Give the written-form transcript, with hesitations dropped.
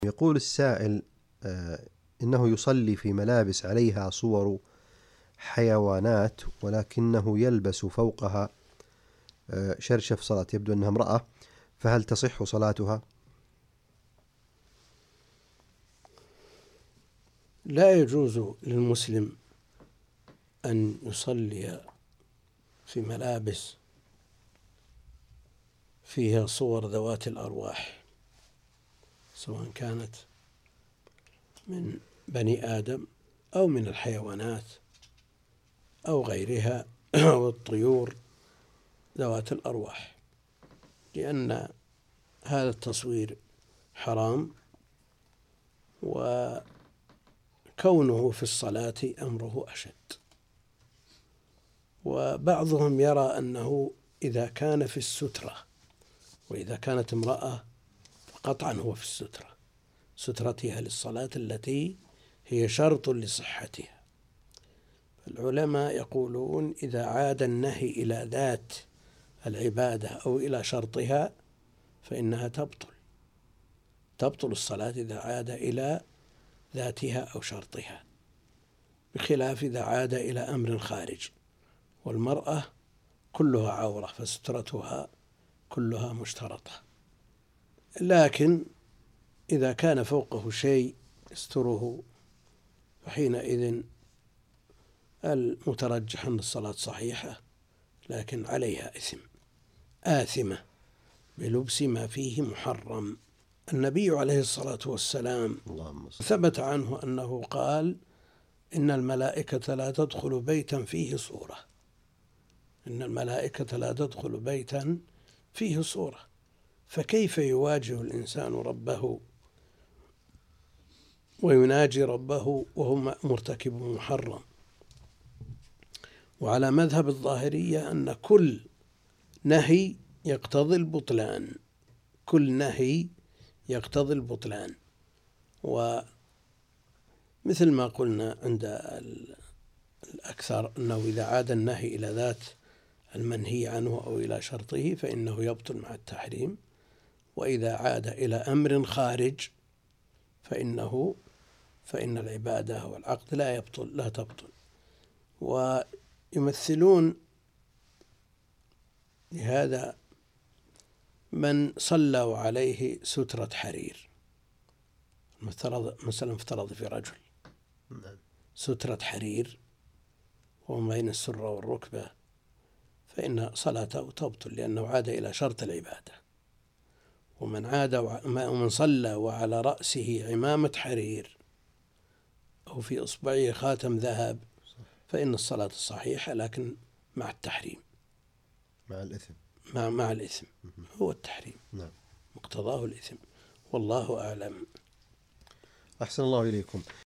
يقول السائل إنه يصلي في ملابس عليها صور حيوانات ولكنه يلبس فوقها شرشف صلاة، يبدو أنها امرأة، فهل تصح صلاتها؟ لا يجوز للمسلم أن يصلي في ملابس فيها صور ذوات الأرواح، سواء كانت من بني آدم أو من الحيوانات أو غيرها أو الطيور ذوات الأرواح، لأن هذا التصوير حرام، وكونه في الصلاة أمره أشد. وبعضهم يرى أنه إذا كان في السترة، وإذا كانت امرأة فقطعا هو في السترة، سترتها للصلاة التي هي شرط لصحتها. العلماء يقولون إذا عاد النهي إلى ذات العبادة أو إلى شرطها فإنها تبطل الصلاة إذا عاد إلى ذاتها أو شرطها، بخلاف إذا عاد إلى أمر خارج، والمرأة كلها عورة فسترتها كلها مشترطة. لكن إذا كان فوقه شيء يستره فحينئذ المترجح أن الصلاة صحيحة، لكن عليها آثمة بلبس ما فيه محرم. النبي عليه الصلاة والسلام ثبت عنه أنه قال: إن الملائكة لا تدخل بيتا فيه صورة، إن الملائكة لا تدخل بيتا فيه صورة. فكيف يواجه الإنسان ربه ويناجي ربه وهو مرتكب محرم؟ وعلى مذهب الظاهرية أن كل نهي يقتضي البطلان، كل نهي يقتضي البطلان. ومثل ما قلنا عند الأكثر أنه إذا عاد النهي إلى ذات المنهي عنه أو إلى شرطه فإنه يبطل مع التحريم، وإذا عاد إلى أمر خارج فإن العبادة والعقد لا تبطل. ويمثلون لهذا من صلوا عليه سترة حرير، مثلا افترض في رجل سترة حرير وما بين السرة والركبة، فإن صلاته تبطل لأنه عاد إلى شرط العبادة. ومن صلى وعلى رأسه عمامة حرير أو في إصبعه خاتم ذهب فإن الصلاة صحيحة، لكن مع التحريم، مع الإثم، مع الإثم. هو التحريم مقتضاه الإثم، والله أعلم. أحسن الله إليكم.